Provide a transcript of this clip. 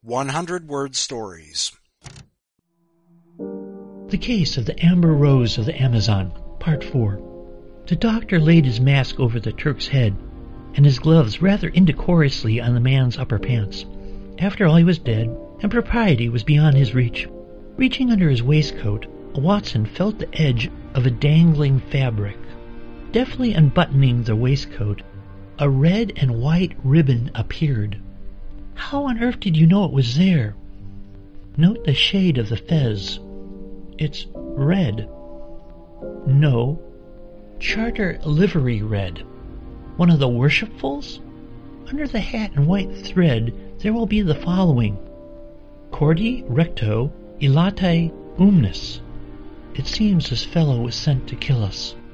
100-word stories. The Case of the Amber Rose of the Amazon, Part 4. The doctor laid his mask over the Turk's head, and his gloves rather indecorously on the man's upper pants. After all, he was dead, and propriety was beyond his reach. Reaching under his waistcoat, Watson felt the edge of a dangling fabric. Deftly unbuttoning the waistcoat, a red and white ribbon appeared. How on earth did you know it was there? Note the shade of the fez. It's red. No, Charter livery red. One of the worshipfuls? Under the hat and white thread there will be the following: Cordi recto illatae umnis. It seems this fellow was sent to kill us.